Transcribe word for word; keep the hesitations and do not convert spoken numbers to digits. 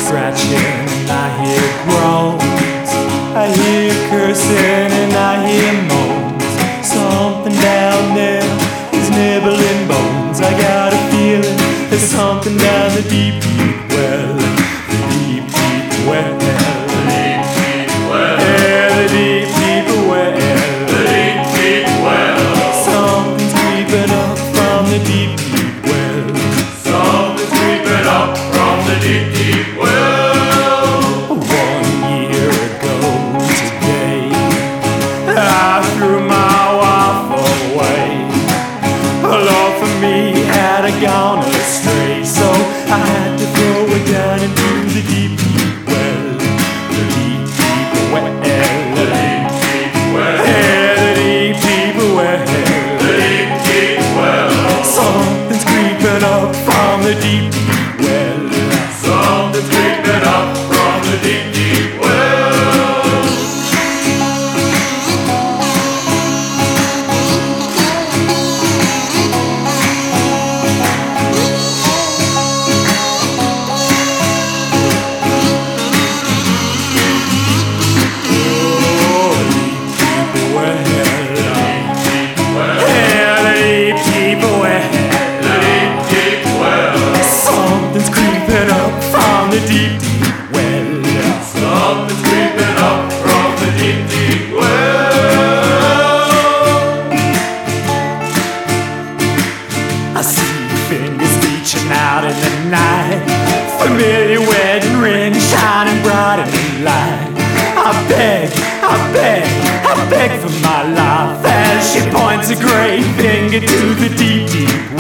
scratching and I hear groans. I hear cursing and I hear moans. Something down there is nibbling bones. I got a feeling there's something down the deep, deep well. The deep, deep well. The deep, deep well. Yeah, the deep, deep well. The deep, deep well. Something's creeping up from the deep, deep well. Something's creeping up from the deep, deep well. One year ago today, I threw my wife away. Her love for me had gone astray, so I had to throw her down into the deep, deep well. The deep, deep well. The deep, deep well. Yeah, the deep, deep well. The deep, deep well. Something's creeping up from the deep, deep well. Something's creeping up from the deep, deep well. Something's creeping up from the deep, deep well. Something's creeping up from the deep, deep well. I see fingers reaching out in the night, familiar wedding ring shining bright in the light. I beg, I beg, I beg for my life as she points a great finger to the deep, deep well.